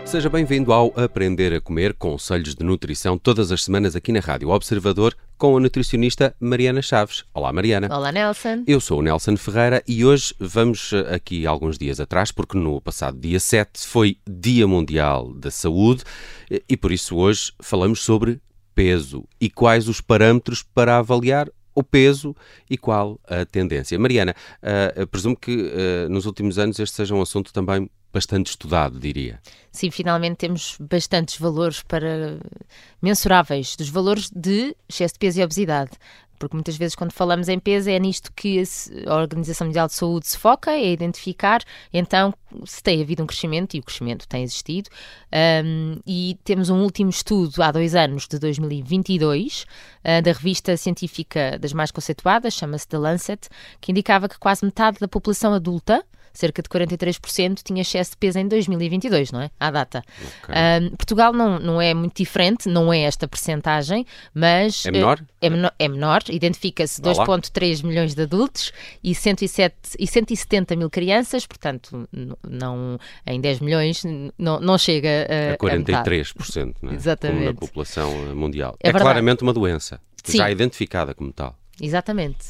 Seja bem-vindo ao Aprender a Comer, conselhos de nutrição, todas as semanas aqui na Rádio Observador, com a nutricionista Mariana Chaves. Olá, Mariana. Olá, Nelson. Eu sou o Nelson Ferreira e hoje vamos aqui alguns dias atrás, porque no passado dia 7 foi Dia Mundial da Saúde e por isso hoje falamos sobre peso e quais os parâmetros para avaliar o peso e qual a tendência. Mariana, presumo que nos últimos anos este seja um assunto também bastante estudado, diria. Sim, finalmente temos bastantes valores mensuráveis dos valores de excesso de peso e obesidade. Porque muitas vezes quando falamos em peso é nisto que a Organização Mundial de Saúde se foca, é identificar então se tem havido um crescimento, e o crescimento tem existido, e temos um último estudo há 2 anos, de 2022, da revista científica das mais conceituadas, chama-se The Lancet, que indicava que quase metade da população adulta, cerca de 43%, tinha excesso de peso em 2022, não é? À data. Okay. Portugal não é muito diferente, não é esta percentagem, mas... É menor? É menor. Identifica-se 2,3 milhões de adultos e 170 mil crianças, portanto, não, em 10 milhões não chega a 43%, não é? Exatamente. Como na população mundial. É claramente uma doença, Sim. já identificada como tal. Exatamente.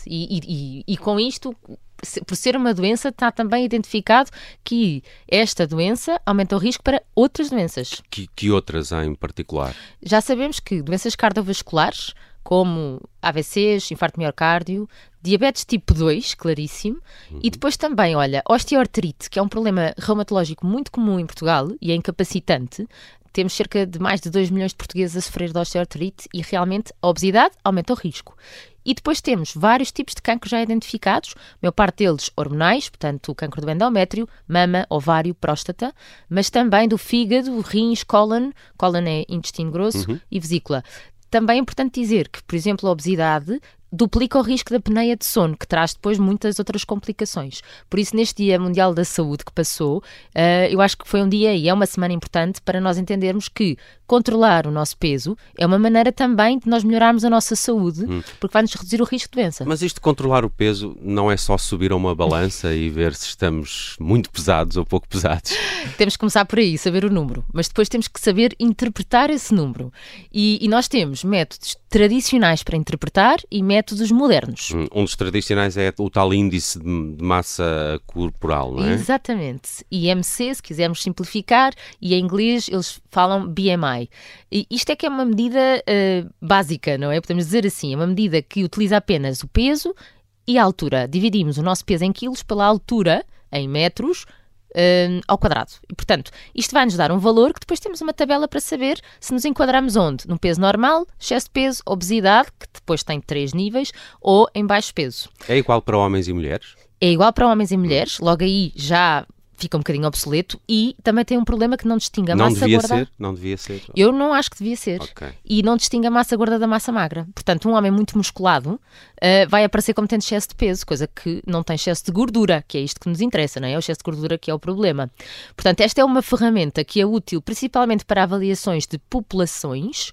E com isto, por ser uma doença, está também identificado que esta doença aumenta o risco para outras doenças. Que outras há em particular? Já sabemos que doenças cardiovasculares, como AVCs, infarto de miocárdio, diabetes tipo 2, claríssimo, e depois também, olha, osteoartrite, que é um problema reumatológico muito comum em Portugal e é incapacitante. Temos cerca de mais de 2 milhões de portugueses a sofrer de osteoartrite e realmente a obesidade aumenta o risco. E depois temos vários tipos de cancro já identificados, a maior parte deles hormonais, portanto o cancro do endométrio, mama, ovário, próstata, mas também do fígado, rins, cólon é intestino grosso, e vesícula. Também é importante dizer que, por exemplo, a obesidade duplica o risco da apneia de sono, que traz depois muitas outras complicações. Por isso, neste Dia Mundial da Saúde que passou, eu acho que foi um dia e é uma semana importante para nós entendermos que controlar o nosso peso é uma maneira também de nós melhorarmos a nossa saúde, porque vai-nos reduzir o risco de doença. Mas isto de controlar o peso não é só subir a uma balança e ver se estamos muito pesados ou pouco pesados? Temos que começar por aí, saber o número, mas depois temos que saber interpretar esse número. E nós temos métodos tradicionais para interpretar e métodos modernos. Um dos tradicionais é o tal índice de massa corporal, não é? Exatamente. IMC, se quisermos simplificar, e em inglês eles falam BMI. E isto é que é uma medida básica, não é? Podemos dizer assim, é uma medida que utiliza apenas o peso e a altura. Dividimos o nosso peso em quilos pela altura, em metros, ao quadrado. E, portanto, isto vai-nos dar um valor que depois temos uma tabela para saber se nos enquadramos onde? No peso normal, excesso de peso, obesidade, que depois tem 3 níveis, ou em baixo peso. É igual para homens e mulheres? É igual para homens e mulheres, logo aí já fica um bocadinho obsoleto e também tem um problema que não distingue a massa gorda. Não devia ser? Eu não acho que devia ser. Okay. E não distingue a massa gorda da massa magra. Portanto, um homem muito musculado vai aparecer como tendo excesso de peso, coisa que não tem excesso de gordura, que é isto que nos interessa, não é? É o excesso de gordura que é o problema. Portanto, esta é uma ferramenta que é útil principalmente para avaliações de populações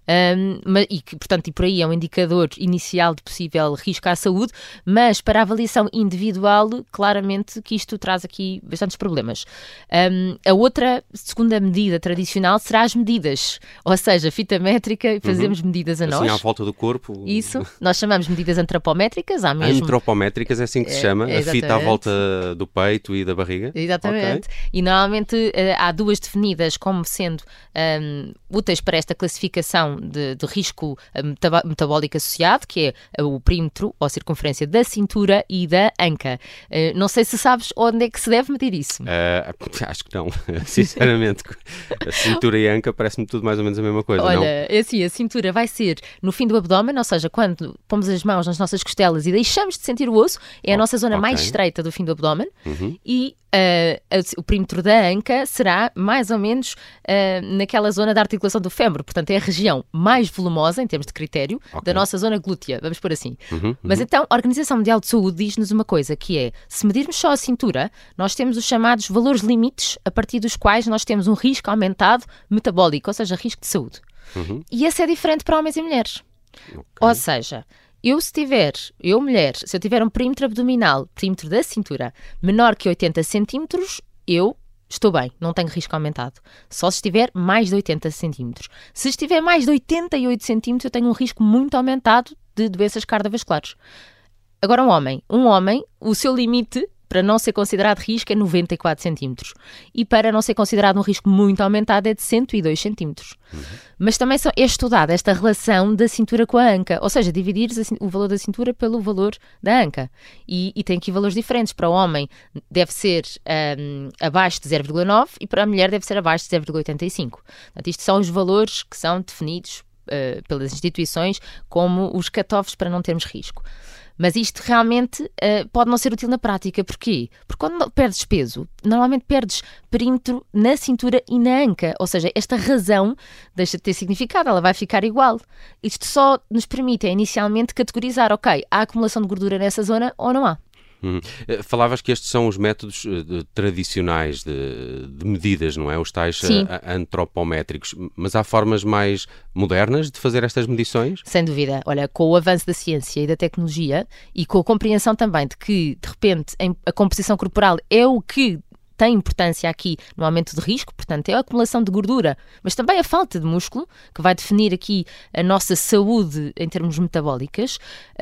e por aí é um indicador inicial de possível risco à saúde, mas para a avaliação individual, claramente que isto traz aqui bastantes problemas. A outra, segunda medida tradicional será as medidas, ou seja, fita métrica e fazemos medidas a nós. Assim à volta do corpo. Isso, nós chamamos medidas antropométricas. Há mesmo... Antropométricas é assim que se chama? A fita à volta do peito e da barriga? Exatamente. Okay. E normalmente há 2 definidas como sendo úteis para esta classificação de risco metabólico associado, que é o perímetro ou circunferência da cintura e da anca. Não sei se sabes onde é que se deve medir isso. Acho que não, sinceramente. A cintura e a anca parece-me tudo mais ou menos a mesma coisa. Olha, não? É assim, a cintura vai ser no fim do abdômen, ou seja, quando pomos as mãos nas nossas costelas e deixamos de sentir o osso, é a nossa zona mais estreita do fim do abdômen, e o perímetro da anca será mais ou menos naquela zona da articulação do fémur, portanto é a região mais volumosa em termos de critério da nossa zona glútea, vamos por assim. Mas então a Organização Mundial de Saúde diz-nos uma coisa, que é, se medirmos só a cintura, nós temos os chamados valores limites a partir dos quais nós temos um risco aumentado metabólico, ou seja, risco de saúde. E esse é diferente para homens e mulheres. Ou seja, mulher, se eu tiver um perímetro abdominal, perímetro da cintura, menor que 80 centímetros, eu estou bem, não tenho risco aumentado. Só se estiver mais de 80 centímetros. Se estiver mais de 88 centímetros, eu tenho um risco muito aumentado de doenças cardiovasculares. Agora um homem, o seu limite para não ser considerado risco é 94 centímetros. E para não ser considerado um risco muito aumentado é de 102 centímetros. Mas também é estudada esta relação da cintura com a anca, ou seja, dividir o valor da cintura pelo valor da anca. E tem aqui valores diferentes. Para o homem deve ser abaixo de 0,9 e para a mulher deve ser abaixo de 0,85. Portanto, isto são os valores que são definidos pelas instituições como os cut-offs para não termos risco. Mas isto realmente pode não ser útil na prática. Porquê? Porque quando perdes peso, normalmente perdes perímetro na cintura e na anca. Ou seja, esta razão deixa de ter significado, ela vai ficar igual. Isto só nos permite inicialmente categorizar, ok, há acumulação de gordura nessa zona ou não há. Falavas que estes são os métodos tradicionais de medidas, não é? Os tais antropométricos. Mas há formas mais modernas de fazer estas medições? Sem dúvida. Olha, com o avanço da ciência e da tecnologia e com a compreensão também de que, de repente, a composição corporal é o que tem importância aqui no aumento de risco, portanto, é a acumulação de gordura, mas também a falta de músculo, que vai definir aqui a nossa saúde em termos metabólicas.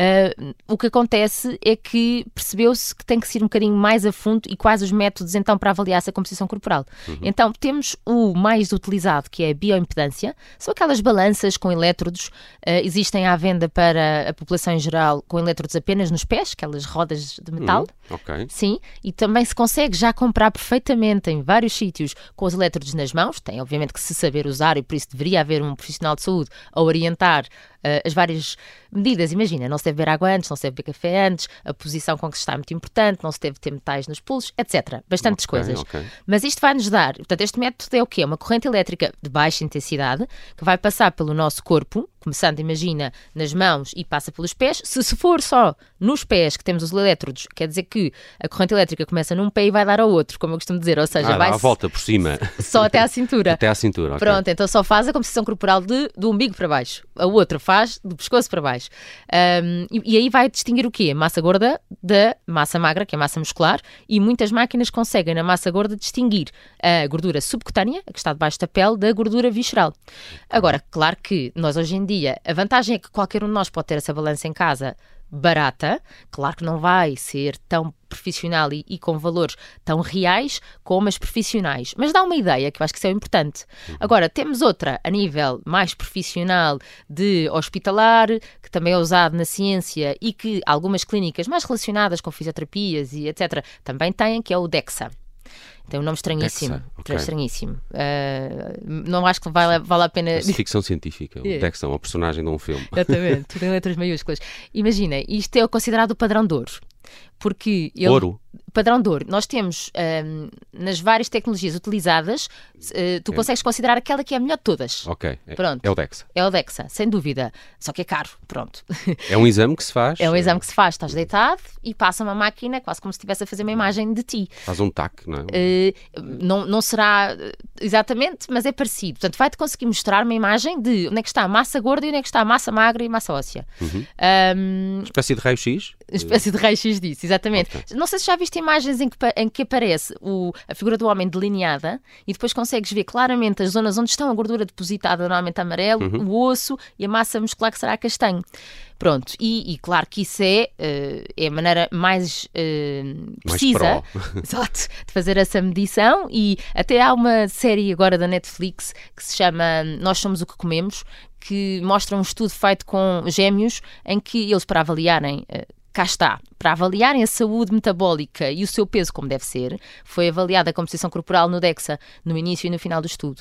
O que acontece é que percebeu-se que tem que ser um bocadinho mais a fundo e quais os métodos, então, para avaliar essa composição corporal. Então, temos o mais utilizado, que é a bioimpedância, são aquelas balanças com elétrodos, existem à venda para a população em geral, com elétrodos apenas nos pés, aquelas rodas de metal. Ok. Sim, e também se consegue já comprar perfeitamente em vários sítios com os elétrodos nas mãos. Tem obviamente que se saber usar e por isso deveria haver um profissional de saúde a orientar as várias medidas. Imagina, não se deve beber água antes, não se deve beber café antes, a posição com que se está é muito importante, não se deve ter metais nos pulsos, etc. Bastantes coisas. Okay. Mas isto vai-nos dar, portanto, este método é o quê? Uma corrente elétrica de baixa intensidade que vai passar pelo nosso corpo, começando, imagina, nas mãos e passa pelos pés. Se for só nos pés que temos os elétrodos, quer dizer que a corrente elétrica começa num pé e vai dar ao outro, como eu costumo dizer, ou seja, vai dá a volta por cima. Só até à cintura. Até à cintura, ok. Pronto, então só faz a composição corporal do umbigo para baixo. A outra faz do pescoço para baixo. E aí vai distinguir o quê? A massa gorda da massa magra, que é a massa muscular, e muitas máquinas conseguem na massa gorda distinguir a gordura subcutânea, a que está debaixo da pele, da gordura visceral. Agora, claro que nós hoje em dia, a vantagem é que qualquer um de nós pode ter essa balança em casa barata, claro que não vai ser tão profissional e com valores tão reais como as profissionais, mas dá uma ideia que eu acho que isso é importante. Agora, temos outra a nível mais profissional de hospitalar, que também é usado na ciência e que algumas clínicas mais relacionadas com fisioterapias e etc. também têm, que é o DEXA. Tem um nome estranhíssimo. DEXA, okay. Estranhíssimo. Não acho que vale a pena... É ficção científica. O DEXA é um personagem de um filme. Exatamente, tudo em letras maiúsculas. Imagina, isto é considerado o padrão de ouro. Porque ele... Ouro? Padrão de ouro. Nós temos, nas várias tecnologias utilizadas, tu consegues considerar aquela que é a melhor de todas. Ok. Pronto. É o DEXA. É o DEXA, sem dúvida. Só que é caro, pronto. É um exame que se faz? É um exame que se faz. Estás deitado e passa uma máquina, quase como se estivesse a fazer uma imagem de ti. Faz um TAC, não é? Não será exatamente, mas é parecido. Portanto, vai-te conseguir mostrar uma imagem de onde é que está a massa gorda e onde é que está a massa magra e massa óssea. Espécie de raio-x? Espécie de raio-x disso, exatamente. Okay. Não sei se já viste imagens em que aparece a figura do homem delineada e depois consegues ver claramente as zonas onde estão a gordura depositada, normalmente amarelo, o osso e a massa muscular que será castanho. Pronto, e claro que isso é a maneira mais precisa exato, de fazer essa medição, e até há uma série agora da Netflix que se chama Nós Somos o que Comemos, que mostra um estudo feito com gêmeos em que eles, para avaliarem... Cá está, para avaliarem a saúde metabólica e o seu peso como deve ser, foi avaliada a composição corporal no DEXA, no início e no final do estudo.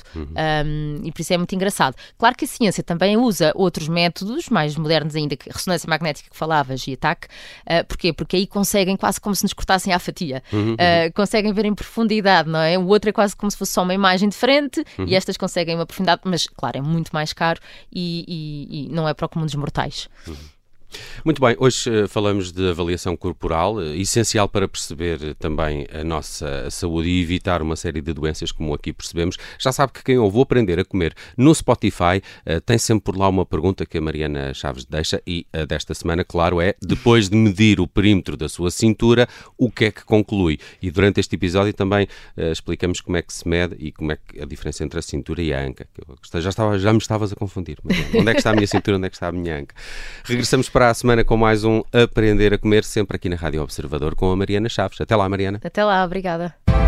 E por isso é muito engraçado. Claro que a ciência também usa outros métodos, mais modernos ainda, que a ressonância magnética que falavas e a TAC. Porquê? Porque aí conseguem quase como se nos cortassem à fatia. Conseguem ver em profundidade, não é? O outro é quase como se fosse só uma imagem diferente e estas conseguem uma profundidade, mas claro, é muito mais caro e não é para o comum dos mortais. Muito bem, hoje falamos de avaliação corporal, essencial para perceber também a nossa saúde e evitar uma série de doenças, como aqui percebemos. Já sabe que quem ouve Aprender a Comer no Spotify tem sempre por lá uma pergunta que a Mariana Chaves deixa e a desta semana, claro, é: depois de medir o perímetro da sua cintura, o que é que conclui? E durante este episódio também explicamos como é que se mede e como é que a diferença entre a cintura e a anca. Já me estavas a confundir, Mariana. Onde é que está a minha cintura, onde é que está a minha anca? Regressamos para a semana com mais um Aprender a Comer, sempre aqui na Rádio Observador com a Mariana Chaves. Até lá, Mariana. Até lá, obrigada.